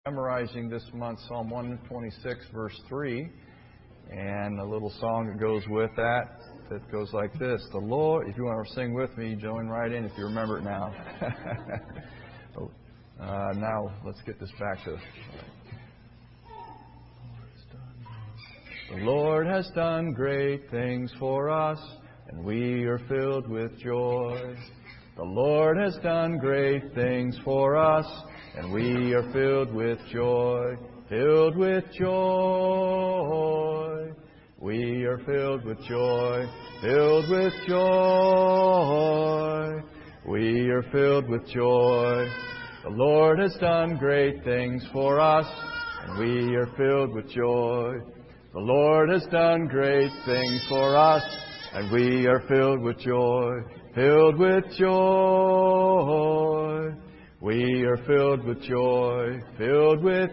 Memorizing this month Psalm 126 verse 3 and a little song that goes with that goes like this. The Lord, if you want to sing with me, join right in if you remember it now. Now let's get this back to the Lord has done great things for us, and we are filled with joy. The Lord has done great things for us, and we are filled with joy. Filled with joy. We are filled with joy. Filled with joy. We are filled with joy. The Lord has done great things for us, and we are filled with joy. The Lord has done great things for us, and we are filled with joy. Filled with joy. We are filled with joy. Filled with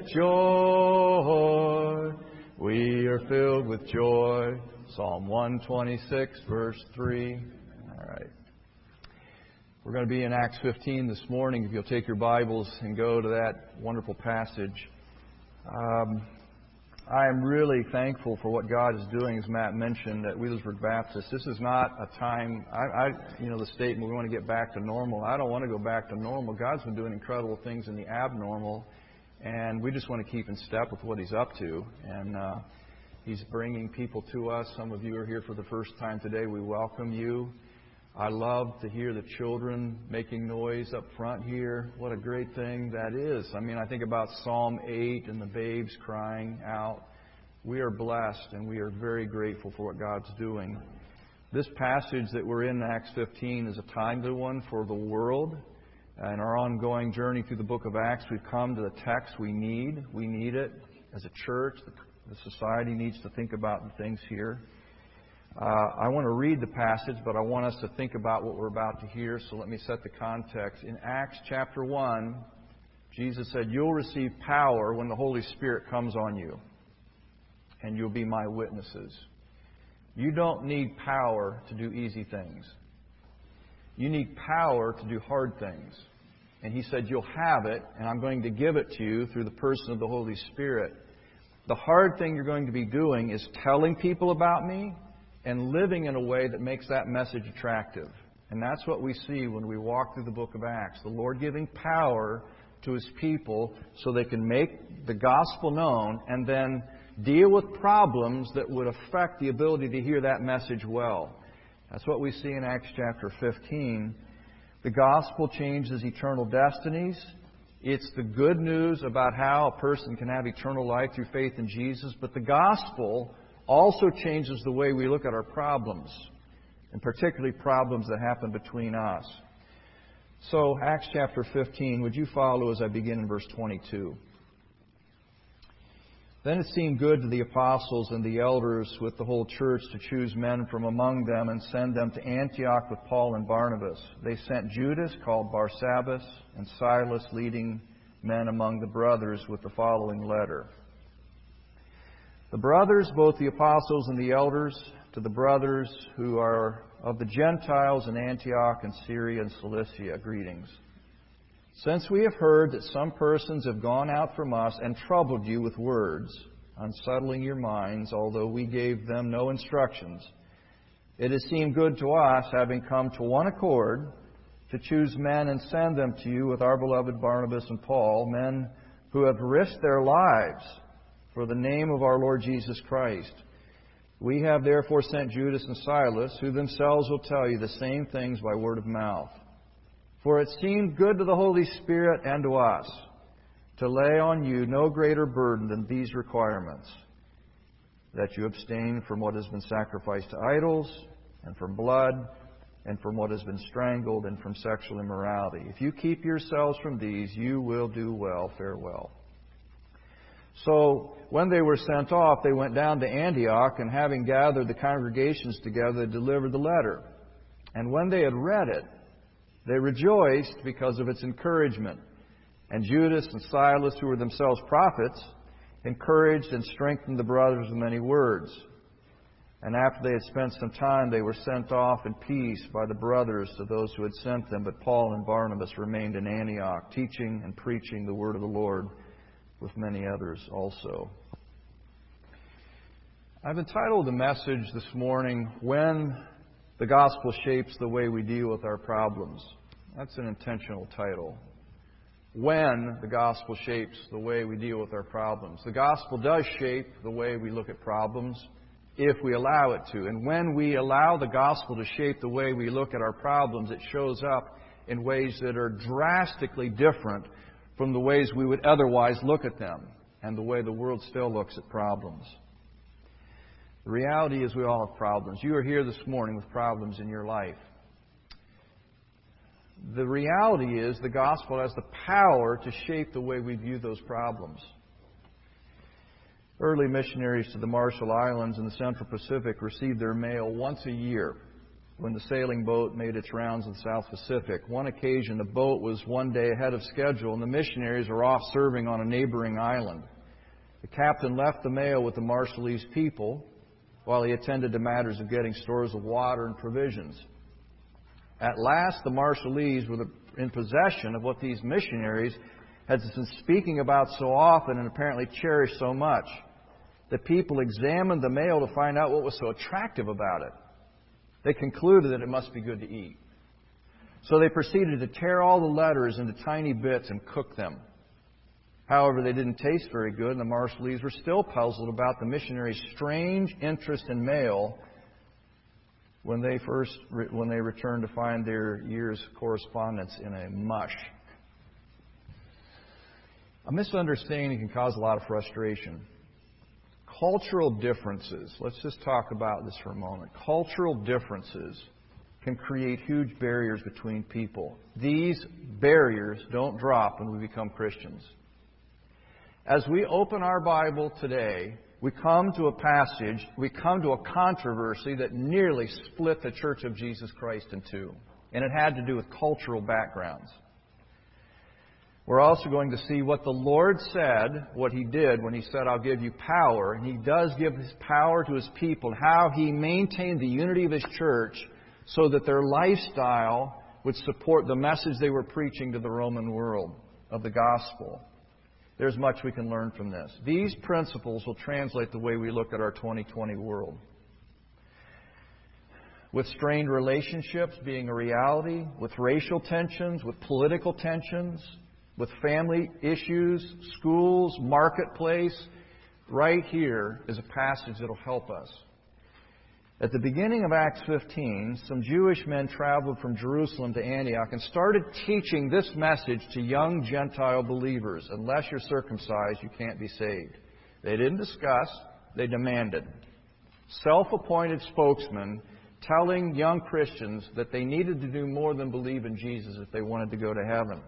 joy. We are filled with joy. Psalm 126, verse 3. All right. We're going to be in Acts 15 this morning. If you'll take your Bibles and go to that wonderful passage. I am really thankful for what God is doing, as Matt mentioned, at Wheelersburg Baptist. This is not a time, the statement, we want to get back to normal. I don't want to go back to normal. God's been doing incredible things in the abnormal, and we just want to keep in step with what He's up to. And He's bringing people to us. Some of you are here for the first time today. We welcome you. I love to hear the children making noise up front here. What a great thing that is. I think about Psalm 8 and the babes crying out. We are blessed and we are very grateful for what God's doing. This passage that we're in, Acts 15, is a timely one for the world. In our ongoing journey through the book of Acts, we've come to the text we need. We need it as a church. The society needs to think about the things here. I want to read the passage, but I want us to think about what we're about to hear, so let me set the context. In Acts chapter 1, Jesus said, "You'll receive power when the Holy Spirit comes on you, and you'll be my witnesses." You don't need power to do easy things. You need power to do hard things. And He said, "You'll have it, and I'm going to give it to you through the person of the Holy Spirit." The hard thing you're going to be doing is telling people about me and living in a way that makes that message attractive. And that's what we see when we walk through the book of Acts. The Lord giving power to His people so they can make the gospel known and then deal with problems that would affect the ability to hear that message well. That's what we see in Acts chapter 15. The gospel changes eternal destinies. It's the good news about how a person can have eternal life through faith in Jesus. But the gospel also changes the way we look at our problems, and particularly problems that happen between us. So, Acts chapter 15, would you follow as I begin in verse 22? Then it seemed good to the apostles and the elders with the whole church to choose men from among them and send them to Antioch with Paul and Barnabas. They sent Judas, called Barsabbas, and Silas, leading men among the brothers, with the following letter. The brothers, both the apostles and the elders, to the brothers who are of the Gentiles in Antioch and Syria and Cilicia, greetings. Since we have heard that some persons have gone out from us and troubled you with words, unsettling your minds, although we gave them no instructions, it has seemed good to us, having come to one accord, to choose men and send them to you with our beloved Barnabas and Paul, men who have risked their lives for the name of our Lord Jesus Christ. We have therefore sent Judas and Silas, who themselves will tell you the same things by word of mouth. For it seemed good to the Holy Spirit and to us to lay on you no greater burden than these requirements: that you abstain from what has been sacrificed to idols, and from blood, and from what has been strangled, and from sexual immorality. If you keep yourselves from these, you will do well. Farewell. So, when they were sent off, they went down to Antioch, and having gathered the congregations together, they delivered the letter. And when they had read it, they rejoiced because of its encouragement. And Judas and Silas, who were themselves prophets, encouraged and strengthened the brothers with many words. And after they had spent some time, they were sent off in peace by the brothers to those who had sent them. But Paul and Barnabas remained in Antioch, teaching and preaching the word of the Lord with many others also. I've entitled the message this morning, When the Gospel Shapes the Way We Deal with Our Problems. That's an intentional title. When the Gospel shapes the way we deal with our problems. The Gospel does shape the way we look at problems if we allow it to. And when we allow the Gospel to shape the way we look at our problems, it shows up in ways that are drastically different from the ways we would otherwise look at them and the way the world still looks at problems. The reality is we all have problems. You are here this morning with problems in your life. The reality is the gospel has the power to shape the way we view those problems. Early missionaries to the Marshall Islands in the Central Pacific received their mail once a year when the sailing boat made its rounds in the South Pacific. One occasion, the boat was one day ahead of schedule, and the missionaries were off serving on a neighboring island. The captain left the mail with the Marshallese people while he attended to matters of getting stores of water and provisions. At last, the Marshallese were in possession of what these missionaries had been speaking about so often and apparently cherished so much. The people examined the mail to find out what was so attractive about it. They concluded that it must be good to eat. So they proceeded to tear all the letters into tiny bits and cook them. However, they didn't taste very good, and the Marshallese were still puzzled about the missionaries' strange interest in mail when they returned to find their year's correspondence in a mush. A misunderstanding can cause a lot of frustration. Cultural differences, let's just talk about this for a moment. Cultural differences can create huge barriers between people. These barriers don't drop when we become Christians. As we open our Bible today, we come to a passage, we come to a controversy that nearly split the Church of Jesus Christ in two. And it had to do with cultural backgrounds. We're also going to see what the Lord said, what He did when He said, I'll give you power. And He does give His power to His people. How He maintained the unity of His church so that their lifestyle would support the message they were preaching to the Roman world of the gospel. There's much we can learn from this. These principles will translate the way we look at our 2020 world. With strained relationships being a reality, with racial tensions, with political tensions, with family issues, schools, marketplace, right here is a passage that will help us. At the beginning of Acts 15, some Jewish men traveled from Jerusalem to Antioch and started teaching this message to young Gentile believers. Unless you're circumcised, you can't be saved. They didn't discuss, they demanded. Self-appointed spokesmen telling young Christians that they needed to do more than believe in Jesus if they wanted to go to heaven.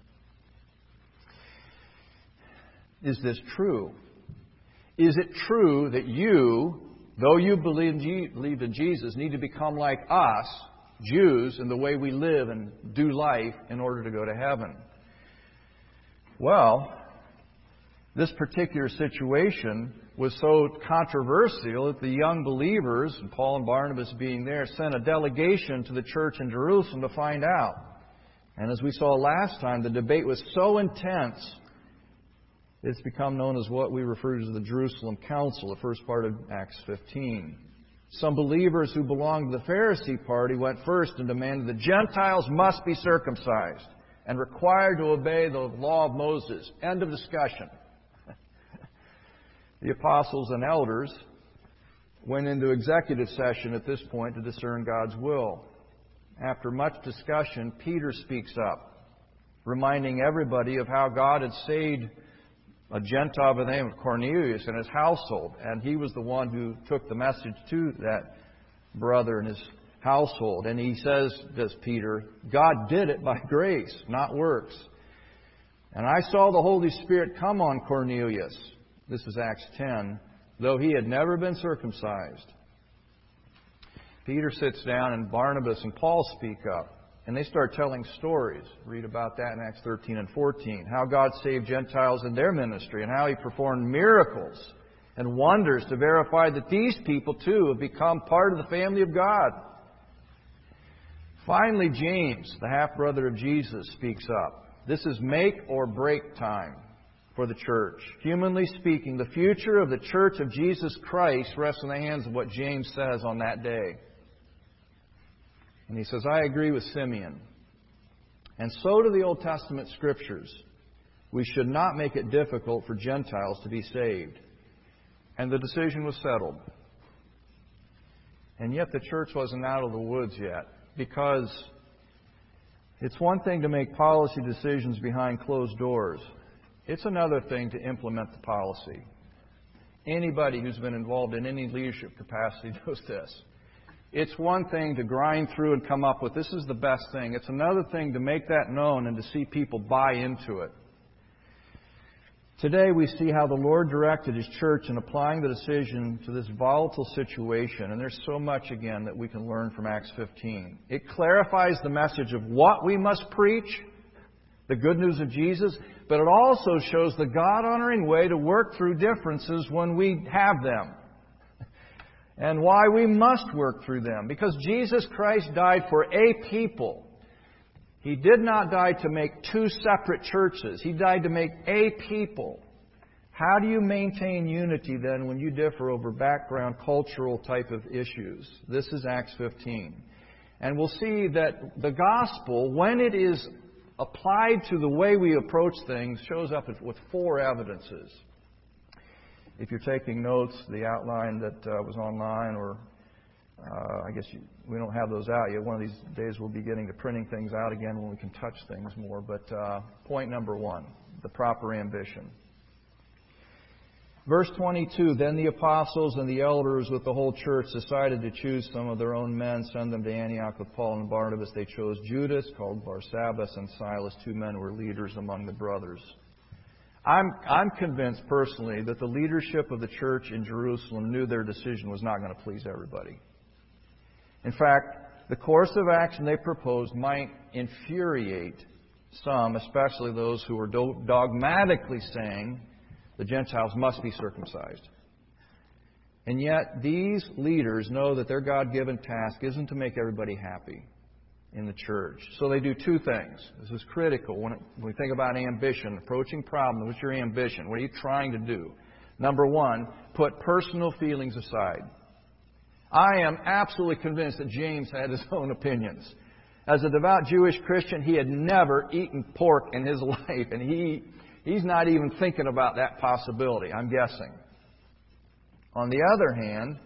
Is this true? Is it true that you, though you believe in Jesus, need to become like us, Jews, in the way we live and do life in order to go to heaven? Well, this particular situation was so controversial that the young believers, and Paul and Barnabas being there, sent a delegation to the church in Jerusalem to find out. And as we saw last time, the debate was so intense, it's become known as what we refer to as the Jerusalem Council, the first part of Acts 15. Some believers who belonged to the Pharisee party went first and demanded the Gentiles must be circumcised and required to obey the law of Moses. End of discussion. The apostles and elders went into executive session at this point to discern God's will. After much discussion, Peter speaks up, reminding everybody of how God had saved a Gentile by the name of Cornelius and his household. And he was the one who took the message to that brother and his household. And he says, this Peter, God did it by grace, not works. And I saw the Holy Spirit come on Cornelius. This is Acts 10, though he had never been circumcised. Peter sits down and Barnabas and Paul speak up. And they start telling stories. Read about that in Acts 13 and 14. How God saved Gentiles in their ministry and how He performed miracles and wonders to verify that these people too have become part of the family of God. Finally, James, the half-brother of Jesus, speaks up. This is make or break time. for the church. Humanly speaking, the future of the church of Jesus Christ rests in the hands of what James says on that day. And he says, I agree with Simeon. And so do the Old Testament Scriptures. We should not make it difficult for Gentiles to be saved. And the decision was settled. And yet the church wasn't out of the woods yet. Because it's one thing to make policy decisions behind closed doors. It's another thing to implement the policy. Anybody who's been involved in any leadership capacity knows this. It's one thing to grind through and come up with, this is the best thing. It's another thing to make that known and to see people buy into it. Today we see how the Lord directed His church in applying the decision to this volatile situation. And there's so much, again, that we can learn from Acts 15. It clarifies the message of what we must preach, the good news of Jesus, but it also shows the God-honoring way to work through differences when we have them. And why we must work through them. Because Jesus Christ died for a people. He did not die to make two separate churches. He died to make a people. How do you maintain unity then when you differ over background, cultural type of issues? This is Acts 15. And we'll see that the gospel, when it is applied to the way we approach things, shows up with four evidences. If you're taking notes, the outline that was online, or I guess we don't have those out yet. One of these days we'll be getting to printing things out again when we can touch things more. But point number one, the proper ambition. Verse 22, then the apostles and the elders with the whole church decided to choose some of their own men, send them to Antioch with Paul and Barnabas. They chose Judas, called Barsabbas, and Silas, two men who were leaders among the brothers. I'm convinced personally that the leadership of the church in Jerusalem knew their decision was not going to please everybody. In fact, the course of action they proposed might infuriate some, especially those who were dogmatically saying the Gentiles must be circumcised. And yet, these leaders know that their God-given task isn't to make everybody happy in the church. So they do two things. This is critical when we think about ambition, approaching problems. What's your ambition? What are you trying to do? Number one, put personal feelings aside. I am absolutely convinced that James had his own opinions. As a devout Jewish Christian, he had never eaten pork in his life, and he's not even thinking about that possibility, I'm guessing. On the other hand,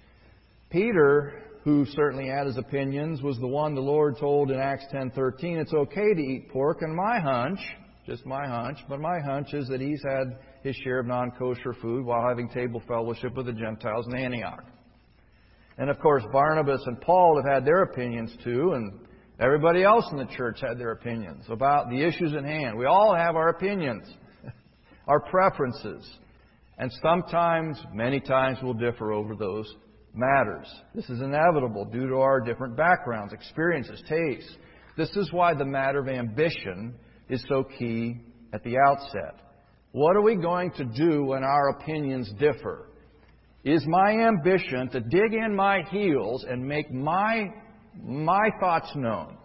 Peter, who certainly had his opinions, was the one the Lord told in Acts 10:13, it's okay to eat pork, and my hunch, just my hunch, but my hunch is that he's had his share of non-kosher food while having table fellowship with the Gentiles in Antioch. And of course, Barnabas and Paul have had their opinions too, and everybody else in the church had their opinions about the issues at hand. We all have our opinions, our preferences. And sometimes, many times, we'll differ over those matters. This is inevitable due to our different backgrounds, experiences, tastes. This is why the matter of ambition is so key at the outset. What are we going to do when our opinions differ? Is my ambition to dig in my heels and make my thoughts known?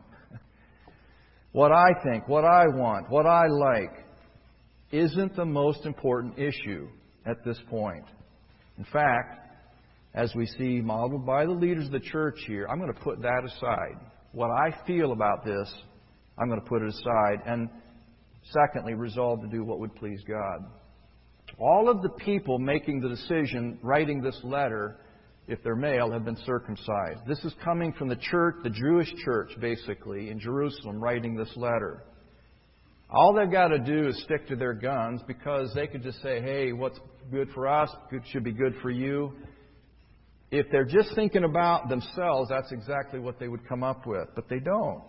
What I think, what I want, what I like, isn't the most important issue at this point. In fact, as we see modeled by the leaders of the church here, I'm going to put that aside. What I feel about this, I'm going to put it aside. And secondly, resolve to do what would please God. All of the people making the decision, writing this letter, if they're male, have been circumcised. This is coming from the church, the Jewish church, basically, in Jerusalem, writing this letter. All they've got to do is stick to their guns, because they could just say, hey, what's good for us should be good for you. If they're just thinking about themselves, that's exactly what they would come up with. But they don't.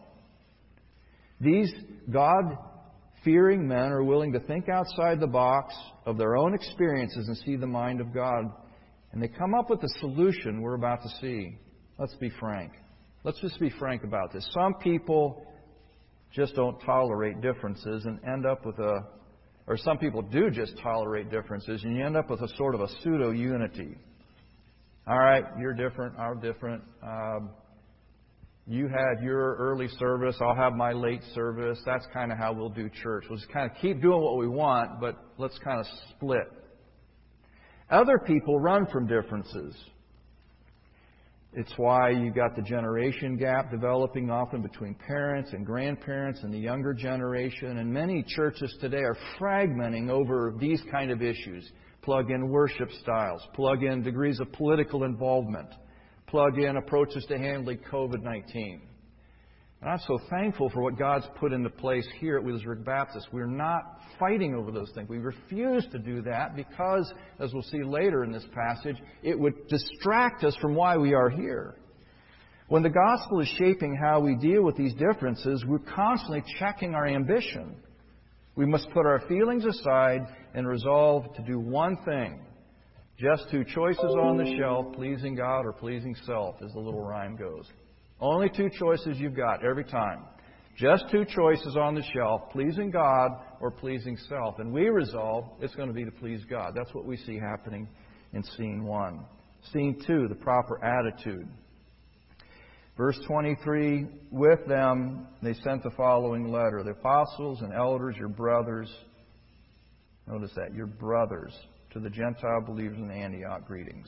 These God-fearing men are willing to think outside the box of their own experiences and see the mind of God. And they come up with a solution we're about to see. Let's be frank. Let's just be frank about this. Some people just don't tolerate differences and end up with or some people do just tolerate differences, and you end up with a sort of a pseudo-unity. All right, you're different, I'm different. You had your early service, I'll have my late service. That's kind of how we'll do church. We'll just kind of keep doing what we want, but let's kind of split. Other people run from differences. It's why you've got the generation gap developing often between parents and grandparents and the younger generation. And many churches today are fragmenting over these kind of issues. Plug in worship styles. Plug in degrees of political involvement. Plug in approaches to handling COVID-19. And I'm so thankful for what God's put into place here at Wheelersburg Baptist. We're not fighting over those things. We refuse to do that because, as we'll see later in this passage, it would distract us from why we are here. When the gospel is shaping how we deal with these differences, we're constantly checking our ambition. We must put our feelings aside and resolve to do one thing. Just two choices on the shelf, pleasing God or pleasing self, as the little rhyme goes. Only two choices you've got every time. Just two choices on the shelf, pleasing God or pleasing self. And we resolve it's going to be to please God. That's what we see happening in Scene 1. Scene 2, the proper attitude. Verse 23, with them they sent the following letter. The apostles and elders, your brothers. Notice that, your brothers. To the Gentile believers in Antioch, greetings.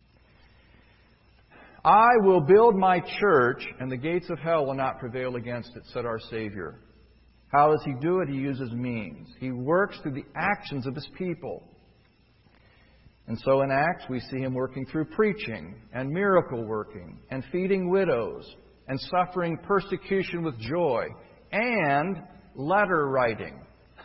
I will build my church, and the gates of hell will not prevail against it, said our Savior. How does He do it? He uses means. He works through the actions of His people. And so in Acts, we see Him working through preaching, and miracle working, and feeding widows, and suffering persecution with joy, and letter writing.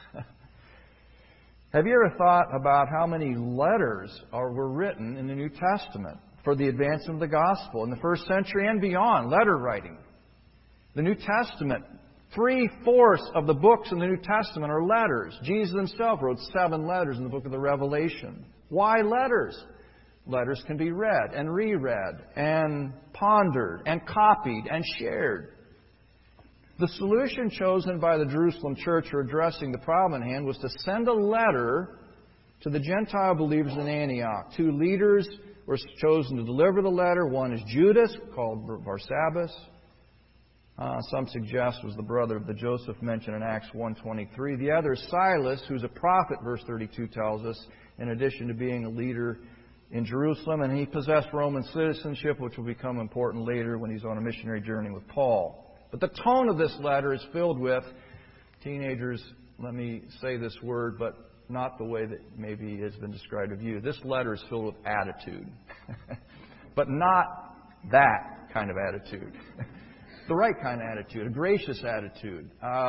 Have you ever thought about how many letters were written in the New Testament for the advancement of the gospel in the first century and beyond? Letter writing. The New Testament, 3/4 of the books in the New Testament are letters. Jesus Himself wrote 7 letters in the book of the Revelation. Why letters? Letters can be read and reread and pondered and copied and shared. The solution chosen by the Jerusalem church for addressing the problem in hand was to send a letter to the Gentile believers in Antioch. 2 leaders were chosen to deliver the letter. One is Judas, called Barsabbas. Some suggest was the brother of the Joseph mentioned in Acts 1:23. The other is Silas, who's a prophet, verse 32 tells us, in addition to being a leader in Jerusalem. And he possessed Roman citizenship, which will become important later when he's on a missionary journey with Paul. But the tone of this letter is filled with, teenagers, let me say this word, but not the way that maybe has been described of you. This letter is filled with attitude. But not that kind of attitude. The right kind of attitude, a gracious attitude.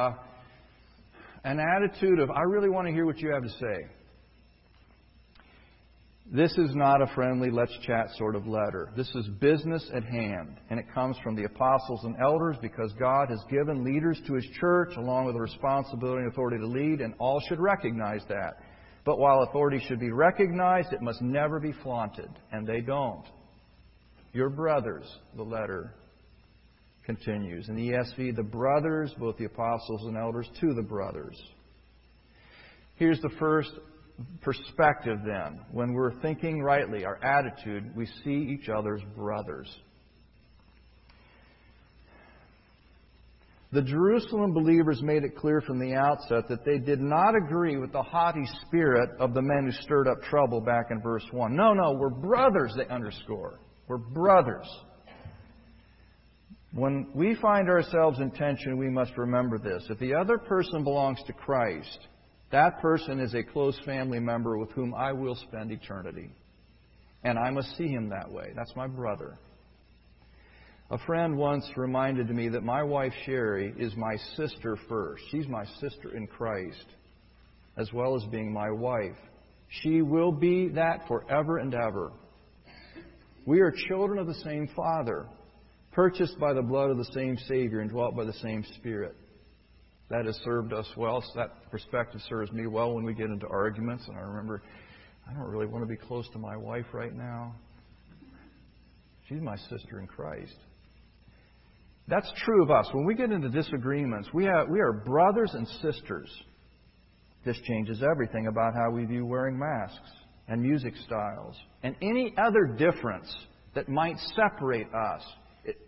An attitude of, I really want to hear what you have to say. This is not a friendly, let's chat sort of letter. This is business at hand. And it comes from the apostles and elders because God has given leaders to His church along with the responsibility and authority to lead, and all should recognize that. But while authority should be recognized, it must never be flaunted. And they don't. Your brothers, the letter continues. In the ESV, the brothers, both the apostles and elders, to the brothers. Here's the first perspective then. When we're thinking rightly, our attitude, we see each other's brothers. The Jerusalem believers made it clear from the outset that they did not agree with the haughty spirit of the men who stirred up trouble back in verse 1. No, we're brothers, they underscore. We're brothers. When we find ourselves in tension, we must remember this. If the other person belongs to Christ, that person is a close family member with whom I will spend eternity. And I must see him that way. That's my brother. A friend once reminded me that my wife, Sherry, is my sister first. She's my sister in Christ, as well as being my wife. She will be that forever and ever. We are children of the same Father, purchased by the blood of the same Savior and dwelt by the same Spirit. That has served us well. So that perspective serves me well when we get into arguments. And I remember, I don't really want to be close to my wife right now. She's my sister in Christ. That's true of us. When we get into disagreements, we are brothers and sisters. This changes everything about how we view wearing masks and music styles and any other difference that might separate us.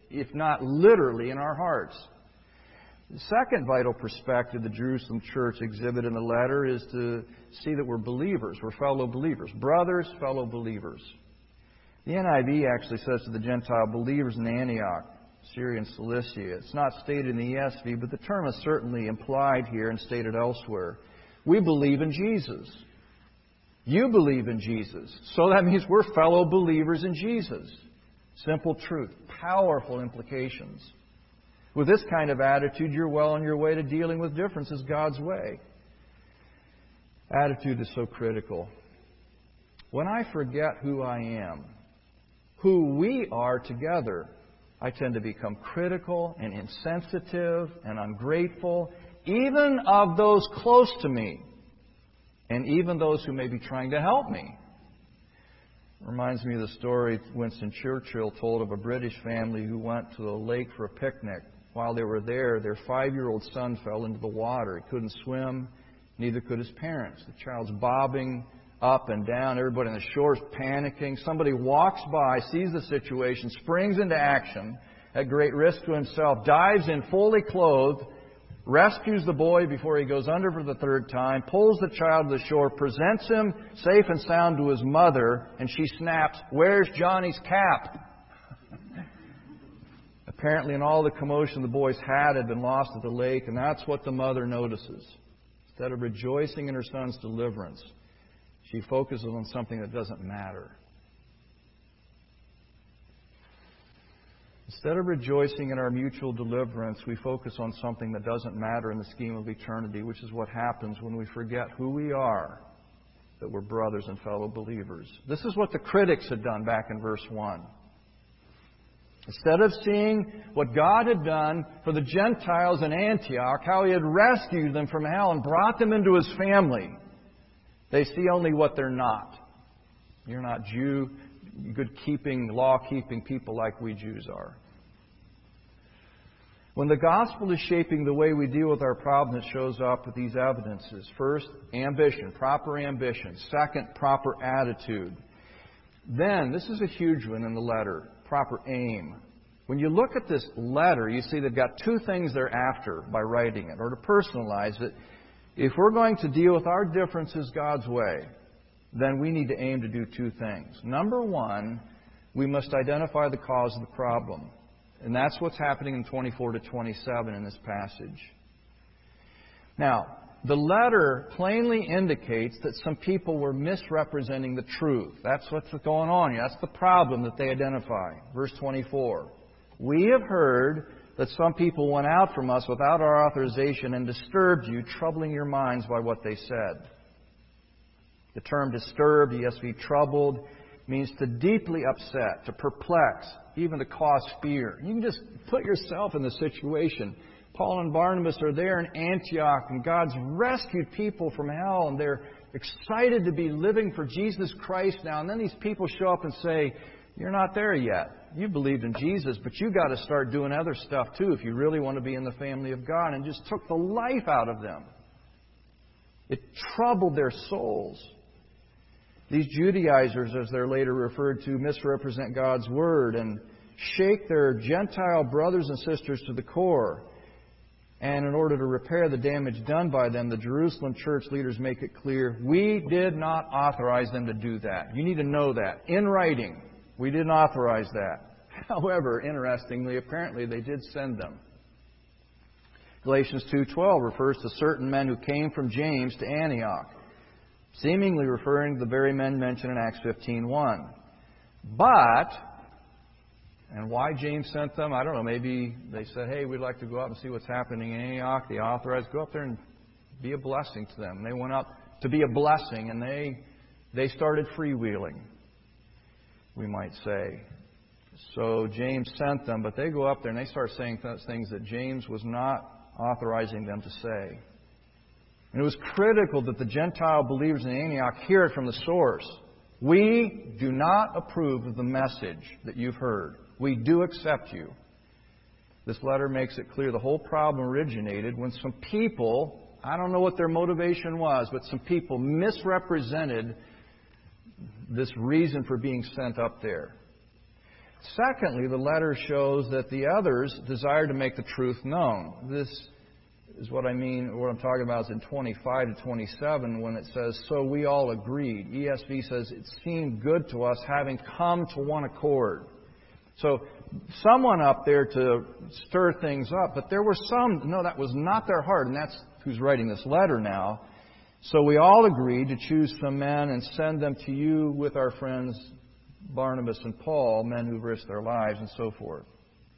if not literally, in our hearts. The second vital perspective the Jerusalem church exhibited in the letter is to see that we're believers. We're fellow believers. Brothers, fellow believers. The NIV actually says to the Gentile believers in Antioch, Syria and Cilicia. It's not stated in the ESV, but the term is certainly implied here and stated elsewhere. We believe in Jesus. You believe in Jesus. So that means we're fellow believers in Jesus. Simple truth. Powerful implications. With this kind of attitude, you're well on your way to dealing with differences God's way. Attitude is so critical. When I forget who I am, who we are together, I tend to become critical and insensitive and ungrateful, even of those close to me, and even those who may be trying to help me. It reminds me of the story Winston Churchill told of a British family who went to the lake for a picnic. While they were there, their 5-year-old son fell into the water. He couldn't swim, neither could his parents. The child's bobbing up and down. Everybody on the shore is panicking. Somebody walks by, sees the situation, springs into action at great risk to himself, dives in fully clothed, rescues the boy before he goes under for the third time, pulls the child to the shore, presents him safe and sound to his mother, and she snaps, "Where's Johnny's cap?" Apparently, in all the commotion, the boy's hat had been lost at the lake, and that's what the mother notices. Instead of rejoicing in her son's deliverance, she focuses on something that doesn't matter. Instead of rejoicing in our mutual deliverance, we focus on something that doesn't matter in the scheme of eternity, which is what happens when we forget who we are, that we're brothers and fellow believers. This is what the critics had done back in verse 1. Instead of seeing what God had done for the Gentiles in Antioch, how He had rescued them from hell and brought them into His family, they see only what they're not. You're not Jew, good-keeping, law-keeping people like we Jews are. When the gospel is shaping the way we deal with our problems, it shows up with these evidences. First, ambition, proper ambition. Second, proper attitude. Then, this is a huge one in the letter, proper aim. When you look at this letter, you see they've got two things they're after by writing it, or to personalize it. If we're going to deal with our differences God's way, then we need to aim to do two things. Number one, we must identify the cause of the problem. And that's what's happening in 24 to 27 in this passage. Now, the letter plainly indicates that some people were misrepresenting the truth. That's what's going on here. That's the problem that they identify. Verse 24. We have heard that some people went out from us without our authorization and disturbed you, troubling your minds by what they said. The term disturbed, ESV troubled, means to deeply upset, to perplex, even to cause fear. You can just put yourself in the situation. Paul and Barnabas are there in Antioch, and God's rescued people from hell, and they're excited to be living for Jesus Christ now. And then these people show up and say, "You're not there yet. You believed in Jesus, but you got to start doing other stuff too if you really want to be in the family of God," and just took the life out of them. It troubled their souls. These Judaizers, as they're later referred to, misrepresent God's Word and shake their Gentile brothers and sisters to the core. And in order to repair the damage done by them, the Jerusalem church leaders make it clear, we did not authorize them to do that. You need to know that. In writing, we didn't authorize that. However, interestingly, apparently they did send them. Galatians 2:12 refers to certain men who came from James to Antioch, seemingly referring to the very men mentioned in Acts 15:1. But, and why James sent them, I don't know. Maybe they said, "Hey, we'd like to go out and see what's happening in Antioch." They authorized, go up there and be a blessing to them. They went up to be a blessing, and they started freewheeling, we might say. So James sent them, but they go up there and they start saying things that James was not authorizing them to say. And it was critical that the Gentile believers in Antioch hear it from the source. We do not approve of the message that you've heard. We do accept you. This letter makes it clear the whole problem originated when some people, I don't know what their motivation was, but some people misrepresented this reason for being sent up there. Secondly, the letter shows that the others desire to make the truth known. This is what I mean, what I'm talking about is in 25 to 27 when it says, so we all agreed. ESV says, it seemed good to us having come to one accord. So someone up there to stir things up, but there were some, no, that was not their heart, and that's who's writing this letter now. So we all agreed to choose some men and send them to you with our friends Barnabas and Paul, men who've risked their lives and so forth.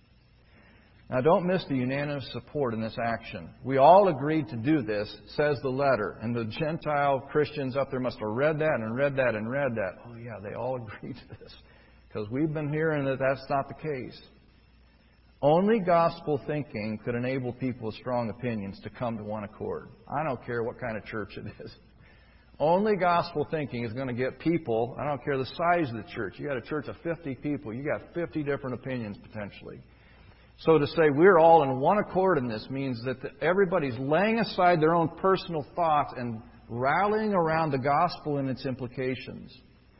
Now don't miss the unanimous support in this action. We all agreed to do this, says the letter. And the Gentile Christians up there must have read that and read that and read that. Oh yeah, they all agreed to this. Because we've been hearing that that's not the case. Only gospel thinking could enable people with strong opinions to come to one accord. I don't care what kind of church it is. Only gospel thinking is going to get people, I don't care the size of the church. You got a church of 50 people, you got 50 different opinions potentially. So to say we're all in one accord in this means that everybody's laying aside their own personal thoughts and rallying around the gospel and its implications.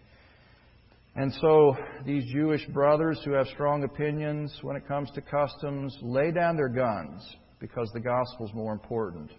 And so these Jewish brothers who have strong opinions when it comes to customs lay down their guns because the gospel is more important.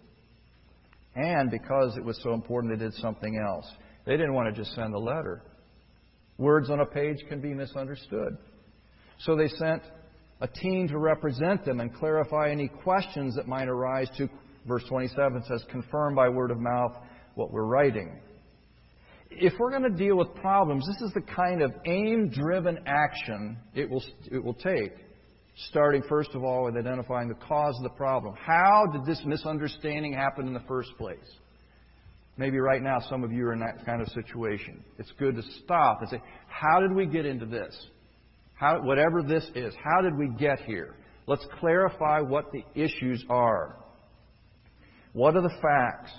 And because it was so important, they did something else. They didn't want to just send a letter. Words on a page can be misunderstood. So they sent a team to represent them and clarify any questions that might arise to, verse 27 says, confirm by word of mouth what we're writing. If we're going to deal with problems, this is the kind of aim-driven action it will take. Starting, first of all, with identifying the cause of the problem. How did this misunderstanding happen in the first place? Maybe right now some of you are in that kind of situation. It's good to stop and say, how did we get into this? Whatever this is, how did we get here? Let's clarify what the issues are. What are the facts?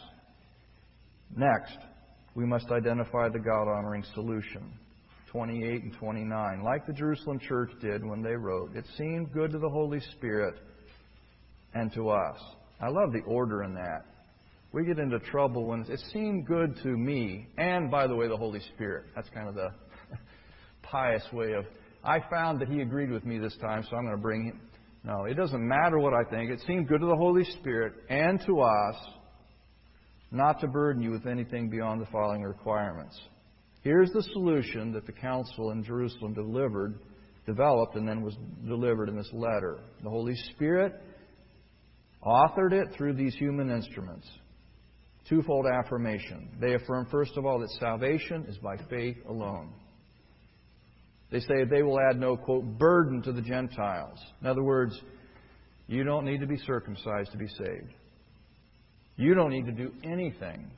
Next, we must identify the God-honoring solution. 28 and 29. Like the Jerusalem church did when they wrote, it seemed good to the Holy Spirit and to us. I love the order in that. We get into trouble when it seemed good to me and, by the way, the Holy Spirit. That's kind of the pious way of, I found that he agreed with me this time, so I'm going to bring him. No, it doesn't matter what I think. It seemed good to the Holy Spirit and to us not to burden you with anything beyond the following requirements. Here's the solution that the council in Jerusalem developed, and then was delivered in this letter. The Holy Spirit authored it through these human instruments. Twofold affirmation. They affirm, first of all, that salvation is by faith alone. They say they will add no, quote, burden to the Gentiles. In other words, you don't need to be circumcised to be saved. You don't need to do anything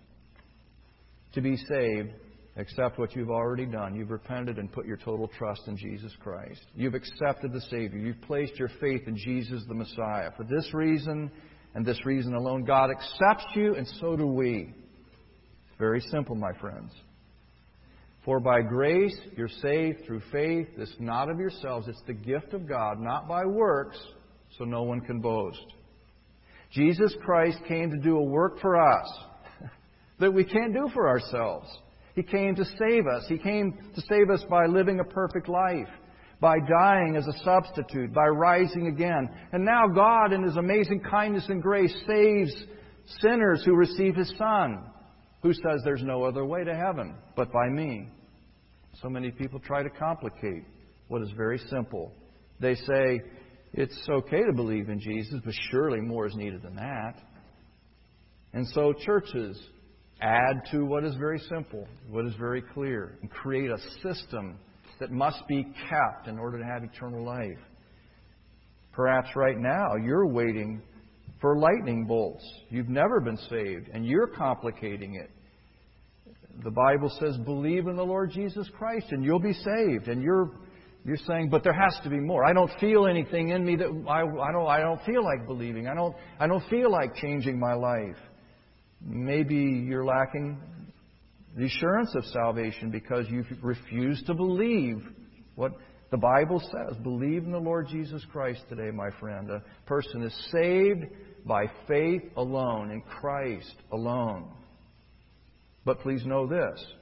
to be saved except what you've already done. You've repented and put your total trust in Jesus Christ. You've accepted the Savior. You've placed your faith in Jesus the Messiah. For this reason and this reason alone, God accepts you, and so do we. It's very simple, my friends. For by grace you're saved through faith. This not of yourselves. It's the gift of God, not by works, so no one can boast. Jesus Christ came to do a work for us that we can't do for ourselves. He came to save us. He came to save us by living a perfect life, by dying as a substitute, by rising again. And now God, in His amazing kindness and grace, saves sinners who receive His Son, who says there's no other way to heaven but by me. So many people try to complicate what is very simple. They say, it's okay to believe in Jesus, but surely more is needed than that. And so churches add to what is very simple, what is very clear, and create a system that must be kept in order to have eternal life. Perhaps right now you're waiting for lightning bolts. You've never been saved, and you're complicating it. The Bible says, believe in the Lord Jesus Christ, and you'll be saved. And you're saying, but there has to be more. I don't feel anything in me that I don't feel like believing. I don't feel like changing my life. Maybe you're lacking the assurance of salvation because you've refused to believe what the Bible says. Believe in the Lord Jesus Christ today, my friend. A person is saved by faith alone, in Christ alone. But please know this.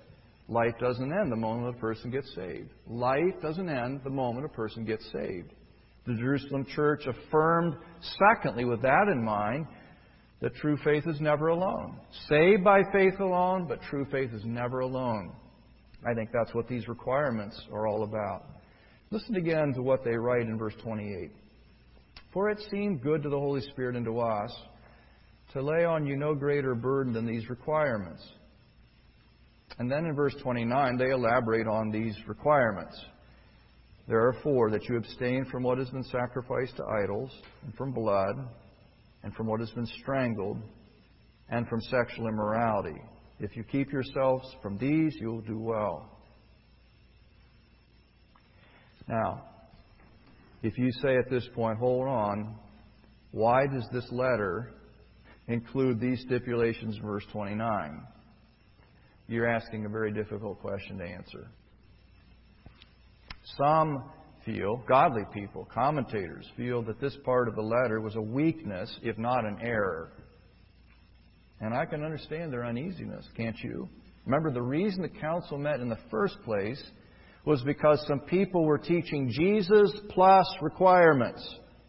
Life doesn't end the moment a person gets saved. Life doesn't end the moment a person gets saved. The Jerusalem church affirmed, secondly, with that in mind, that true faith is never alone. Saved by faith alone, but true faith is never alone. I think that's what these requirements are all about. Listen again to what they write in verse 28. For it seemed good to the Holy Spirit and to us to lay on you no greater burden than these requirements. And then in verse 29, they elaborate on these requirements. There are 4, that you abstain from what has been sacrificed to idols, and from blood, and from what has been strangled, and from sexual immorality. If you keep yourselves from these, you will do well. Now, if you say at this point, hold on, why does this letter include these stipulations in verse 29? You're asking a very difficult question to answer. Some feel, godly people, commentators, feel that this part of the letter was a weakness, if not an error. And I can understand their uneasiness, can't you? Remember, the reason the council met in the first place was because some people were teaching Jesus plus requirements.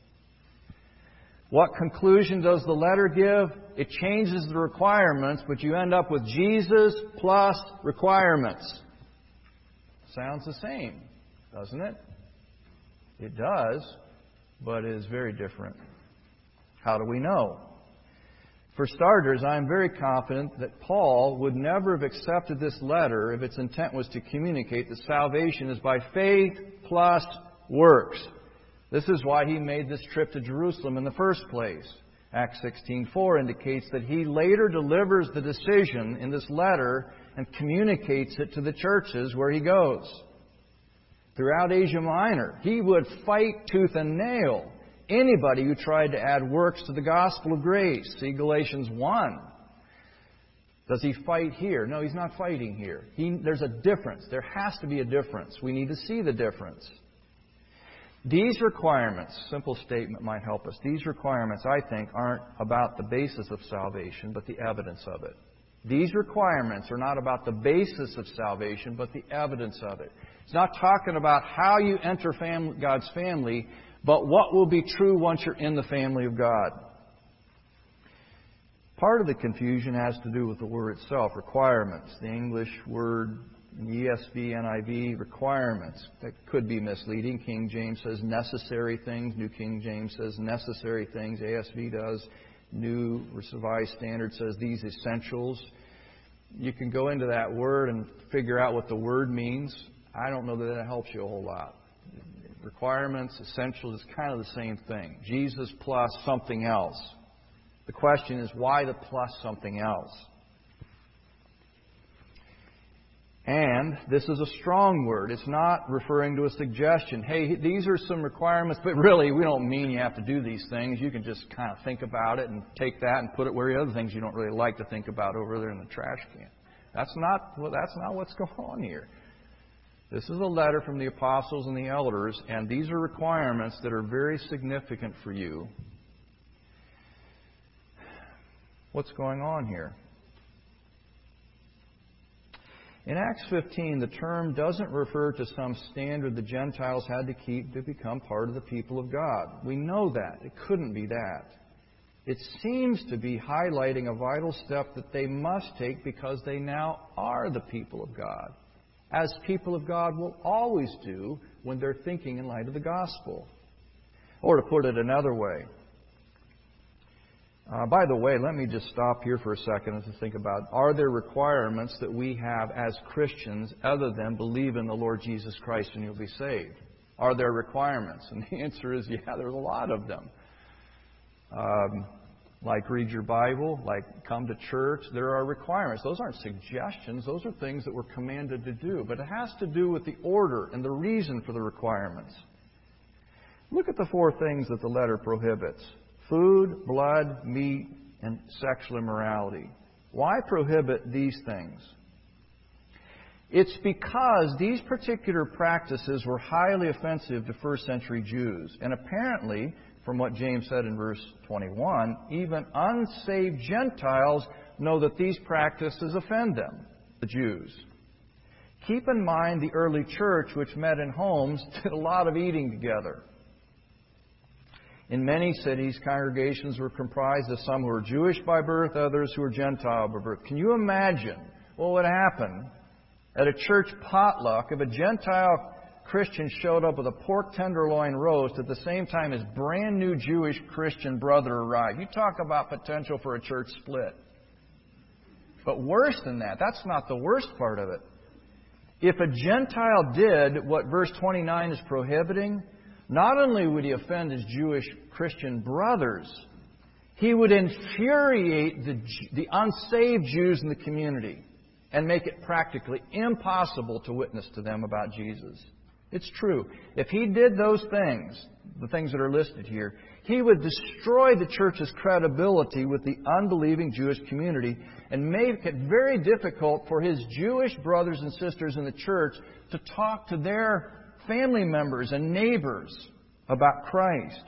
What conclusion does the letter give? It changes the requirements, but you end up with Jesus plus requirements. Sounds the same, doesn't it? It does, but it is very different. How do we know? For starters, I am very confident that Paul would never have accepted this letter if its intent was to communicate that salvation is by faith plus works. This is why he made this trip to Jerusalem in the first place. Acts 16:4 indicates that he later delivers the decision in this letter and communicates it to the churches where he goes. Throughout Asia Minor, he would fight tooth and nail anybody who tried to add works to the gospel of grace. See Galatians 1. Does he fight here? No, he's not fighting here. There's a difference. There has to be a difference. We need to see the difference. These requirements, simple statement might help us. These requirements, I think, aren't about the basis of salvation, but the evidence of it. These requirements are not about the basis of salvation, but the evidence of it. It's not talking about how you enter God's family, but what will be true once you're in the family of God. Part of the confusion has to do with the word itself, requirements. The English word in the ESV, NIV, requirements. That could be misleading. King James says necessary things. New King James says necessary things. ASV does. New Revised Standard says these essentials. You can go into that word and figure out what the word means. I don't know that that helps you a whole lot. Requirements, essentials, is kind of the same thing. Jesus plus something else. The question is, why the plus something else? And this is a strong word. It's not referring to a suggestion. Hey, these are some requirements, but really we don't mean you have to do these things. You can just kind of think about it and take that and put it where the other things you don't really like to think about over there in the trash can. That's not what's going on here. This is a letter from the apostles and the elders, and these are requirements that are very significant for you. What's going on here? In Acts 15, the term doesn't refer to some standard the Gentiles had to keep to become part of the people of God. We know that. It couldn't be that. It seems to be highlighting a vital step that they must take because they now are the people of God, as people of God will always do when they're thinking in light of the gospel. Or to put it another way, by the way, let me just stop here for a second and think about, are there requirements that we have as Christians other than believe in the Lord Jesus Christ and you'll be saved? Are there requirements? And the answer is, yeah, there's a lot of them. Like read your Bible, like come to church, there are requirements. Those aren't suggestions. Those are things that we're commanded to do. But it has to do with the order and the reason for the requirements. Look at the 4 things that the letter prohibits. Food, blood, meat, and sexual immorality. Why prohibit these things? It's because these particular practices were highly offensive to first century Jews. And apparently, from what James said in verse 21, even unsaved Gentiles know that these practices offend them, the Jews. Keep in mind the early church, which met in homes, did a lot of eating together. In many cities, congregations were comprised of some who were Jewish by birth, others who were Gentile by birth. Can you imagine what would happen at a church potluck if a Gentile Christian showed up with a pork tenderloin roast at the same time his brand new Jewish Christian brother arrived? You talk about potential for a church split. But worse than that, that's not the worst part of it. If a Gentile did what verse 29 is prohibiting, not only would he offend his Jewish Christian brothers, he would infuriate the unsaved Jews in the community and make it practically impossible to witness to them about Jesus. It's true. If he did those things, the things that are listed here, he would destroy the church's credibility with the unbelieving Jewish community and make it very difficult for his Jewish brothers and sisters in the church to talk to their family members and neighbors about Christ.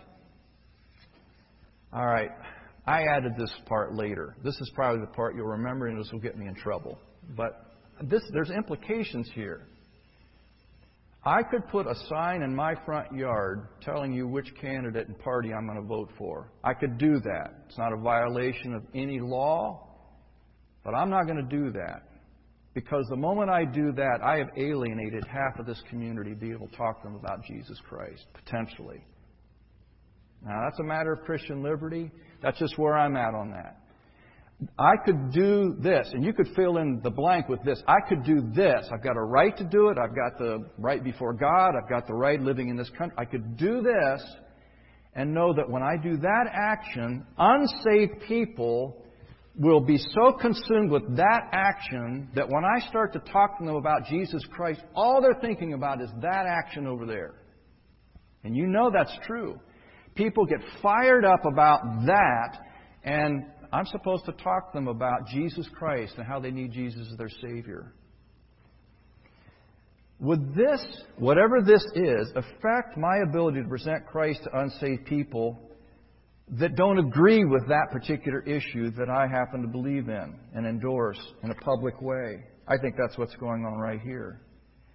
All right, I added this part later. This is probably the part you'll remember, and this will get me in trouble. But there's implications here. I could put a sign in my front yard telling you which candidate and party I'm going to vote for. I could do that. It's not a violation of any law, but I'm not going to do that. Because the moment I do that, I have alienated half of this community to be able to talk to them about Jesus Christ, potentially. Now, that's a matter of Christian liberty. That's just where I'm at on that. I could do this, and you could fill in the blank with this. I could do this. I've got a right to do it. I've got the right before God. I've got the right living in this country. I could do this and know that when I do that action, unsaved people will be so consumed with that action that when I start to talk to them about Jesus Christ, all they're thinking about is that action over there. And you know that's true. People get fired up about that, and I'm supposed to talk to them about Jesus Christ and how they need Jesus as their Savior. Would this, whatever this is, affect my ability to present Christ to unsaved people that don't agree with that particular issue that I happen to believe in and endorse in a public way? I think that's what's going on right here.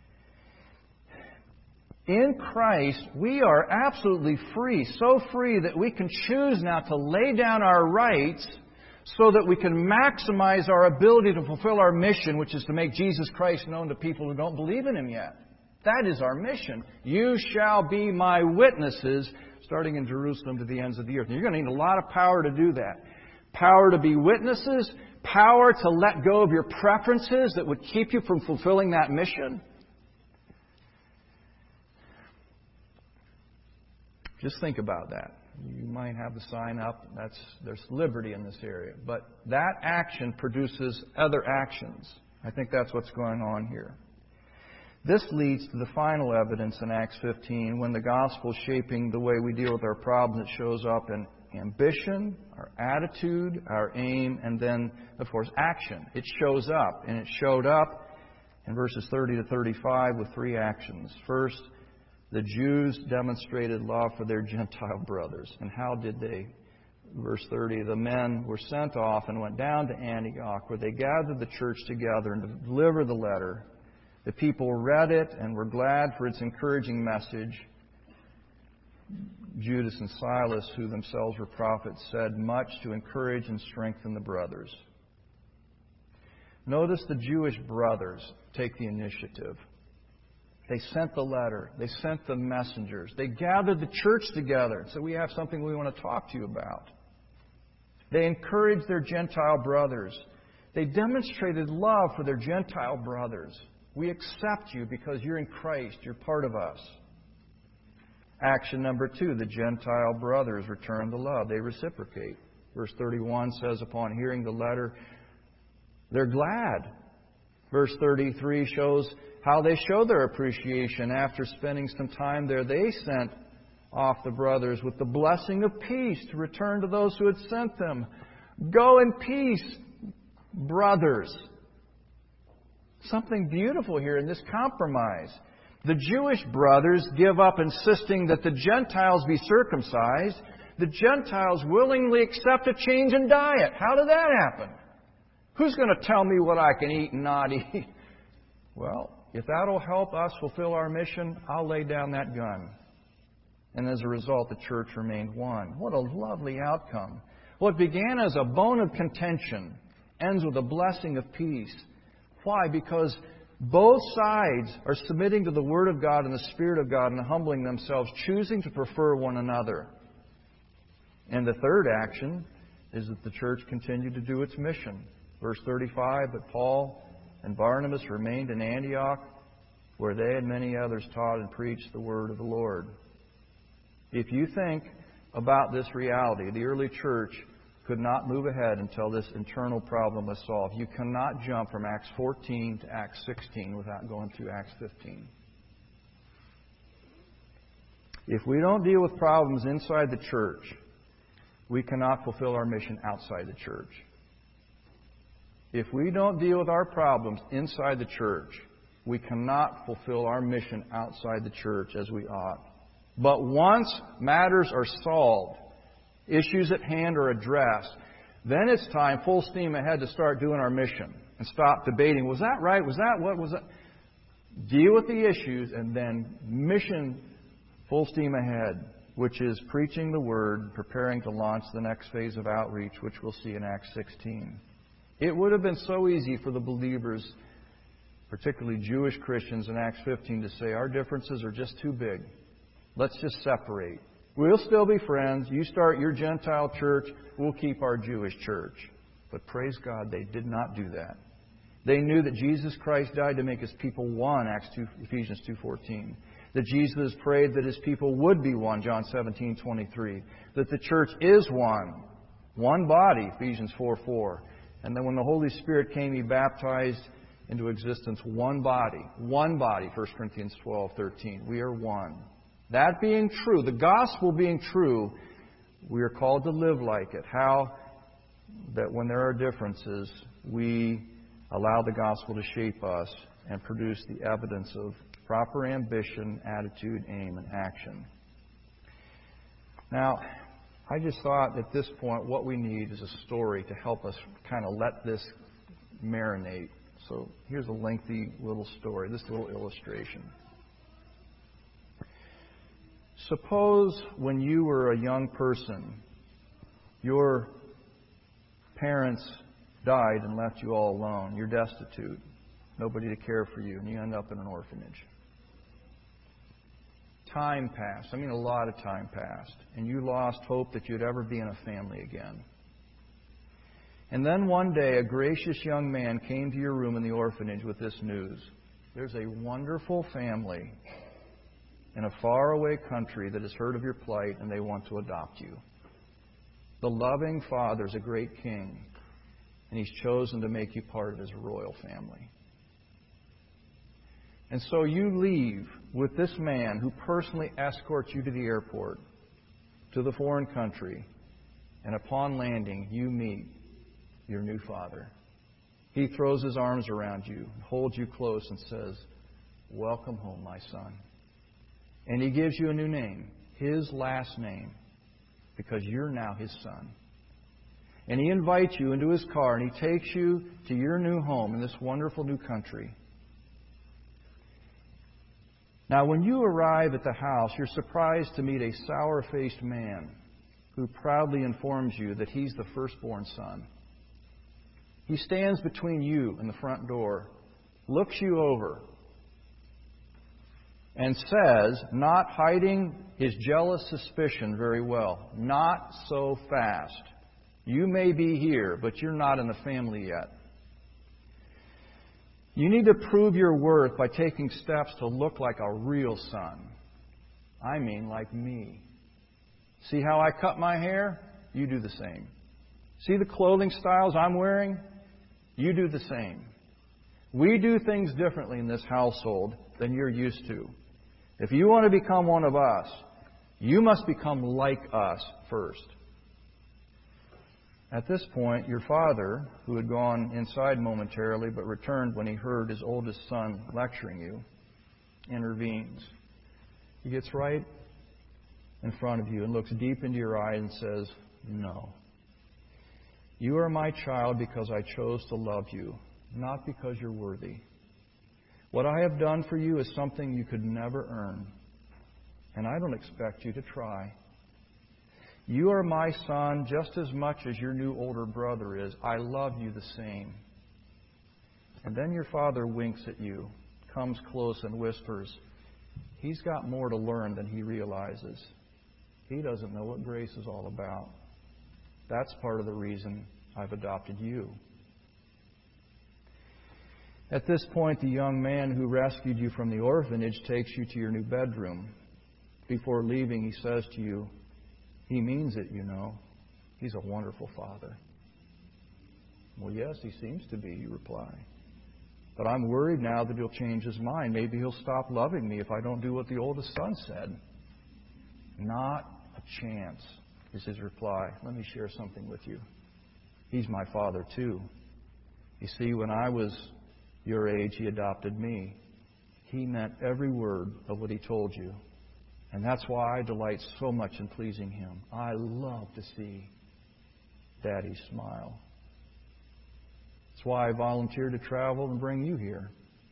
In Christ, we are absolutely free, so free that we can choose now to lay down our rights so that we can maximize our ability to fulfill our mission, which is to make Jesus Christ known to people who don't believe in Him yet. That is our mission. You shall be my witnesses, starting in Jerusalem to the ends of the earth. And you're going to need a lot of power to do that. Power to be witnesses, power to let go of your preferences that would keep you from fulfilling that mission. Just think about that. You might have the sign up. There's liberty in this area. But that action produces other actions. I think that's what's going on here. This leads to the final evidence in Acts 15. When the gospel is shaping the way we deal with our problems, it shows up in ambition, our attitude, our aim, and then, of course, action. It shows up. And it showed up in verses 30 to 35 with three actions. First, the Jews demonstrated love for their Gentile brothers. And how did they? Verse 30, the men were sent off and went down to Antioch, where they gathered the church together and to deliver the letter. The people read it and were glad for its encouraging message. Judas and Silas, who themselves were prophets, said much to encourage and strengthen the brothers. Notice the Jewish brothers take the initiative. They sent the letter. They sent the messengers. They gathered the church together and said, we have something we want to talk to you about. They encouraged their Gentile brothers. They demonstrated love for their Gentile brothers. We accept you because you're in Christ. You're part of us. Action number 2, the Gentile brothers return the love. They reciprocate. Verse 31 says, upon hearing the letter, they're glad. Verse 33 shows how they show their appreciation. After spending some time there, they sent off the brothers with the blessing of peace to return to those who had sent them. Go in peace, brothers. Something beautiful here in this compromise. The Jewish brothers give up insisting that the Gentiles be circumcised. The Gentiles willingly accept a change in diet. How did that happen? Who's going to tell me what I can eat and not eat? Well, if that'll help us fulfill our mission, I'll lay down that gun. And as a result, the church remained one. What a lovely outcome. What began as a bone of contention ends with a blessing of peace. Why? Because both sides are submitting to the Word of God and the Spirit of God and humbling themselves, choosing to prefer one another. And the third action is that the church continued to do its mission. Verse 35, but Paul and Barnabas remained in Antioch, where they and many others taught and preached the Word of the Lord. If you think about this reality, the early church could not move ahead until this internal problem was solved. You cannot jump from Acts 14 to Acts 16 without going through Acts 15. If we don't deal with problems inside the church, we cannot fulfill our mission outside the church. If we don't deal with our problems inside the church, we cannot fulfill our mission outside the church as we ought. But once matters are solved, issues at hand are addressed, then it's time, full steam ahead, to start doing our mission and stop debating. Was that right? Was that what was that? Deal with the issues and then mission full steam ahead, which is preaching the Word, preparing to launch the next phase of outreach, which we'll see in Acts 16. It would have been so easy for the believers, particularly Jewish Christians in Acts 15, to say, our differences are just too big. Let's just separate. We'll still be friends. You start your Gentile church. We'll keep our Jewish church. But praise God, they did not do that. They knew that Jesus Christ died to make His people one, Ephesians 2:14. That Jesus prayed that His people would be one, John 17:23. That the church is one body, Ephesians 4:4. And then when the Holy Spirit came, He baptized into existence one body, 1 Corinthians 12:13. We are one. That being true, the gospel being true, we are called to live like it. How? That when there are differences, we allow the gospel to shape us and produce the evidence of proper ambition, attitude, aim, and action. Now, I just thought at this point what we need is a story to help us kind of let this marinate. So here's a lengthy little story, this little illustration. Suppose when you were a young person, your parents died and left you all alone. You're destitute, nobody to care for you, and you end up in an orphanage. Time passed. A lot of time passed. And you lost hope that you'd ever be in a family again. And then one day, a gracious young man came to your room in the orphanage with this news. There's a wonderful family in a faraway country that has heard of your plight and they want to adopt you. The loving Father's a great king, and He's chosen to make you part of His royal family. And so you leave with this man who personally escorts you to the airport, to the foreign country, and upon landing, you meet your new father. He throws his arms around you, holds you close, and says, "Welcome home, my son." And He gives you a new name, His last name, because you're now His son. And He invites you into His car, and He takes you to your new home in this wonderful new country. Now, when you arrive at the house, you're surprised to meet a sour-faced man who proudly informs you that he's the firstborn son. He stands between you and the front door, looks you over, and says, not hiding his jealous suspicion very well, "Not so fast. You may be here, but you're not in the family yet. You need to prove your worth by taking steps to look like a real son. I mean like me. See how I cut my hair? You do the same. See the clothing styles I'm wearing? You do the same. We do things differently in this household than you're used to. If you want to become one of us, you must become like us first." At this point, your father, who had gone inside momentarily but returned when he heard his oldest son lecturing you, intervenes. He gets right in front of you and looks deep into your eyes and says, "No. You are my child because I chose to love you, not because you're worthy. What I have done for you is something you could never earn, and I don't expect you to try. You are my son just as much as your new older brother is. I love you the same. And then your father winks at you, comes close and whispers, he's got more to learn than he realizes. He doesn't know what grace is all about. That's part of the reason I've adopted you. At this point, the young man who rescued you from the orphanage takes you to your new bedroom. Before leaving, he says to you, he means it, you know. He's a wonderful father. Well, yes, he seems to be, you reply. But I'm worried now that he'll change his mind. Maybe he'll stop loving me if I don't do what the oldest son said. Not a chance, is his reply. Let me share something with you. He's my father, too. You see, when I was your age, he adopted me. He meant every word of what he told you. And that's why I delight so much in pleasing him. I love to see Daddy smile. That's why I volunteered to travel and bring you here.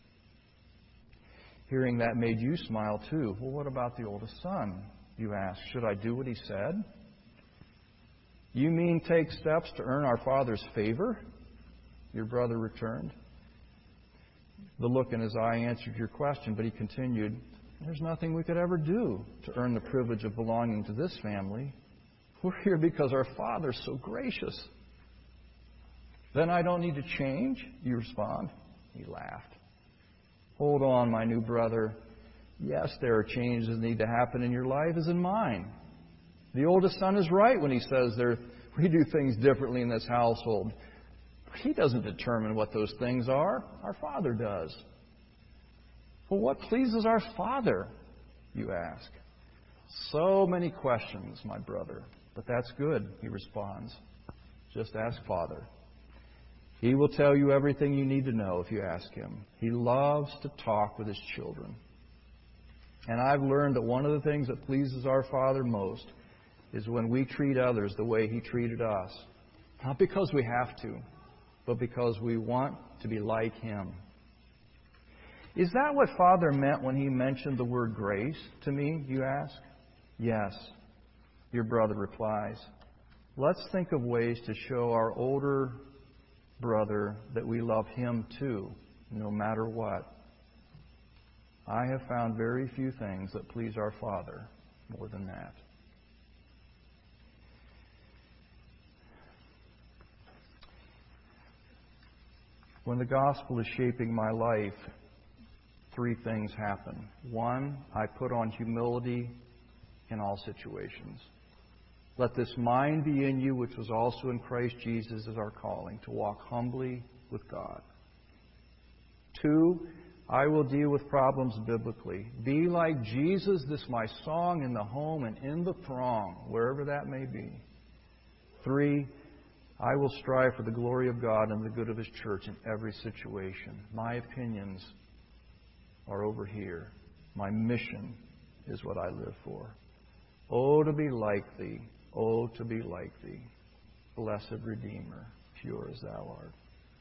Hearing that made you smile too. Well, what about the oldest son? You ask. Should I do what he said? You mean take steps to earn our father's favor? Your brother returned. The look in his eye answered your question, but he continued, there's nothing we could ever do to earn the privilege of belonging to this family. We're here because our Father's so gracious. Then I don't need to change, you respond. He laughed. Hold on, my new brother. Yes, there are changes that need to happen in your life as in mine. The oldest son is right when he says we do things differently in this household. He doesn't determine what those things are. Our Father does. Well, what pleases our Father, you ask? So many questions, my brother. But that's good, he responds. Just ask Father. He will tell you everything you need to know if you ask him. He loves to talk with his children. And I've learned that one of the things that pleases our Father most is when we treat others the way he treated us. Not because we have to, but because we want to be like him. Is that what Father meant when he mentioned the word grace to me, you ask? Yes, your brother replies. Let's think of ways to show our older brother that we love him too, no matter what. I have found very few things that please our Father more than that. When the gospel is shaping my life, three things happen. One, I put on humility in all situations. Let this mind be in you, which was also in Christ Jesus, is our calling, to walk humbly with God. Two, I will deal with problems biblically. Be like Jesus, this my song in the home and in the throng, wherever that may be. Three, I will strive for the glory of God and the good of His church in every situation. My opinions are over here. My mission is what I live for. Oh, to be like Thee. Oh, to be like Thee. Blessed Redeemer, pure as Thou art.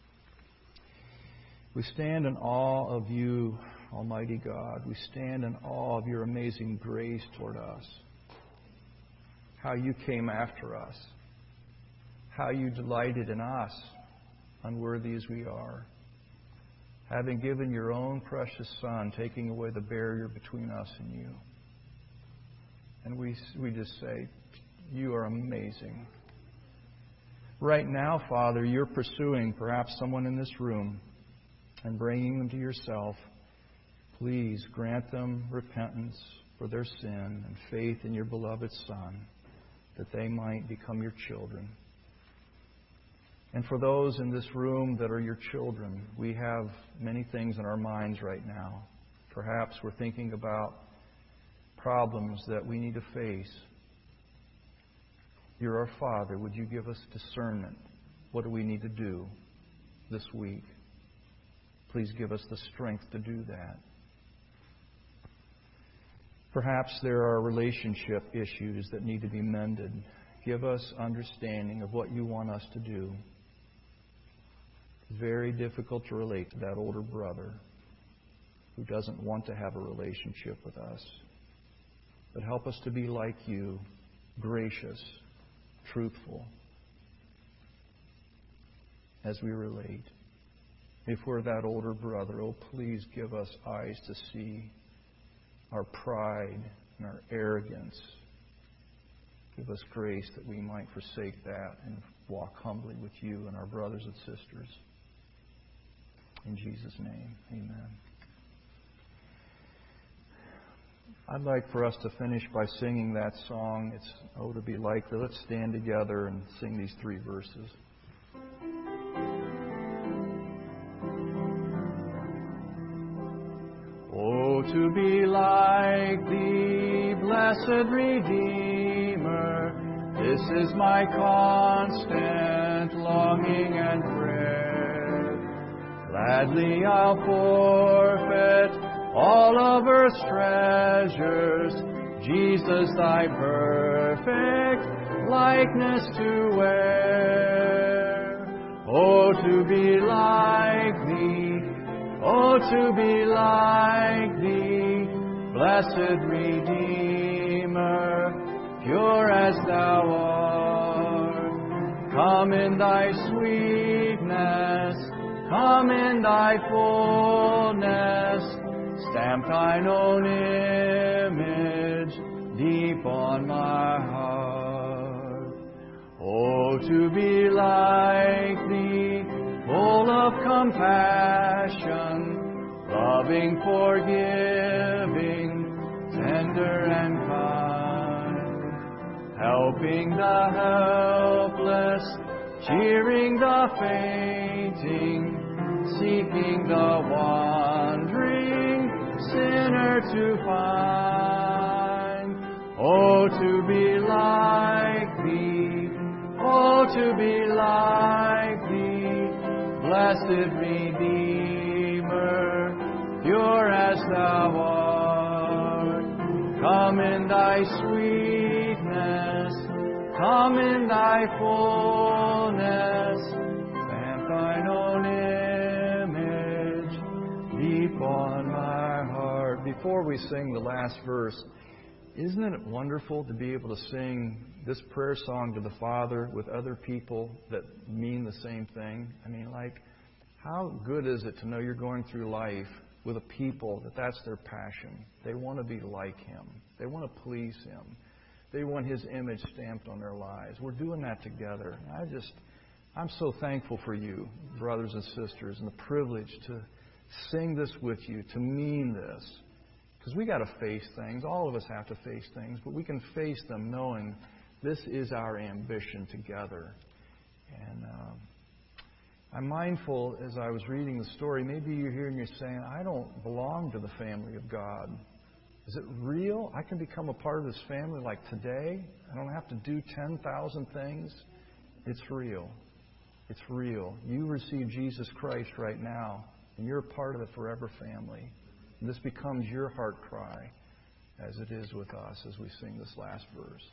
We stand in awe of You, Almighty God. We stand in awe of Your amazing grace toward us. How You came after us. How You delighted in us, unworthy as we are. Having given Your own precious Son, taking away the barrier between us and You. And we just say, You are amazing. Right now, Father, You're pursuing perhaps someone in this room and bringing them to Yourself. Please grant them repentance for their sin and faith in Your beloved Son, that they might become Your children. And for those in this room that are Your children, we have many things in our minds right now. Perhaps we're thinking about problems that we need to face. You're our Father. Would You give us discernment? What do we need to do this week? Please give us the strength to do that. Perhaps there are relationship issues that need to be mended. Give us understanding of what You want us to do. It's very difficult to relate to that older brother. who doesn't want to have a relationship with us. But help us to be like you, gracious, truthful, as we relate. If we're that older brother, oh, please give us eyes to see our pride and our arrogance. Give us grace that we might forsake that and walk humbly with you and our brothers and sisters. In Jesus' name, amen. I'd like for us to finish by singing that song. It's Oh, to be like Thee. Let's stand together and sing these 3 verses. Oh, to be like Thee, blessed Redeemer, this is my constant longing and prayer. Gladly I'll forfeit all of earth's treasures, Jesus, Thy perfect likeness to wear. Oh, to be like Thee, oh, to be like Thee, blessed Redeemer, pure as Thou art. Come in Thy sweetness, come in Thy fullness, stamp Thine own image deep on my heart. Oh, to be like Thee, full of compassion, loving, forgiving, tender and kind, helping the helpless, cheering the fainting, seeking the wandering sinner to find. Oh, to be like Thee, oh, to be like Thee, blessed Redeemer, pure as Thou art. Come in Thy sweetness, come in Thy fullness, stamp Thine own image deep on my heart. Before we sing the last verse, isn't it wonderful to be able to sing this prayer song to the Father with other people that mean the same thing? I mean, like, how good is it to know you're going through life with a people that's their passion? They want to be like Him. They want to please Him. They want His image stamped on their lives. We're doing that together. I'm so thankful for you, brothers and sisters, and the privilege to sing this with you, to mean this. Because we got to face things. All of us have to face things, but we can face them knowing this is our ambition together. And I'm mindful as I was reading the story, maybe you're here and you're saying, I don't belong to the family of God. Is it real? I can become a part of this family like today? I don't have to do 10,000 things? It's real. It's real. You receive Jesus Christ right now, and you're a part of the forever family. And this becomes your heart cry, as it is with us as we sing this last verse.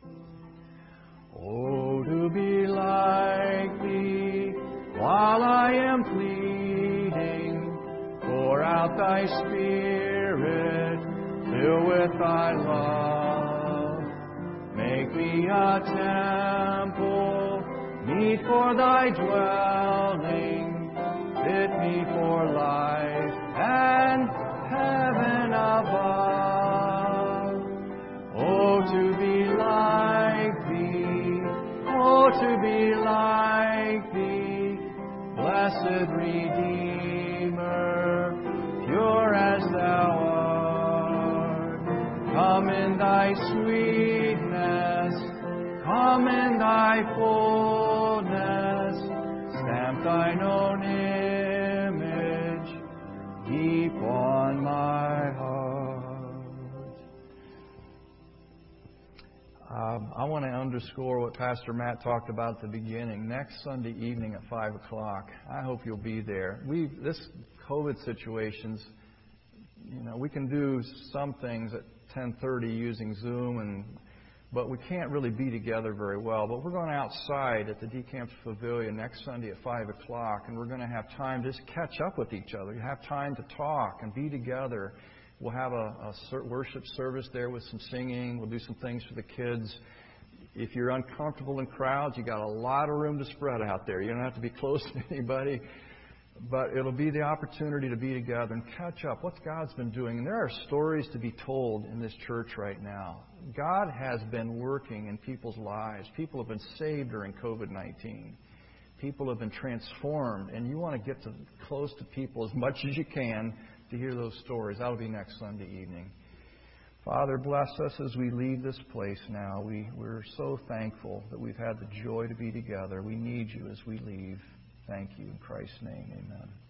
Oh, to be like Thee, while I am pleading, pour out Thy Spirit, fill with Thy love. Make me a temple, meet for Thy dwelling, fit me for life and heaven above. Oh, to be like Thee, oh, to be like Thee, blessed Redeemer, pure as Thou art. Come in Thy sweetness, come in Thy fullness, stamp Thine own image deep on my heart. I want to underscore what Pastor Matt talked about at the beginning. Next Sunday evening at 5 o'clock, I hope you'll be there. This COVID situations, we can do some things at 10:30 using Zoom, but we can't really be together very well. But we're going outside at the DeCamps Pavilion next Sunday at 5 o'clock, and we're going to have time to just catch up with each other, have time to talk and be together. We'll have a worship service there with some singing. We'll do some things for the kids. If you're uncomfortable in crowds, you got a lot of room to spread out there. You don't have to be close to anybody. But it'll be the opportunity to be together and catch up. What's God's been doing? And there are stories to be told in this church right now. God has been working in people's lives. People have been saved during COVID-19. People have been transformed. And you want to get close to people as much as you can to hear those stories. That'll be next Sunday evening. Father, bless us as we leave this place now. We're so thankful that we've had the joy to be together. We need you as we leave. Thank you. In Christ's name, amen.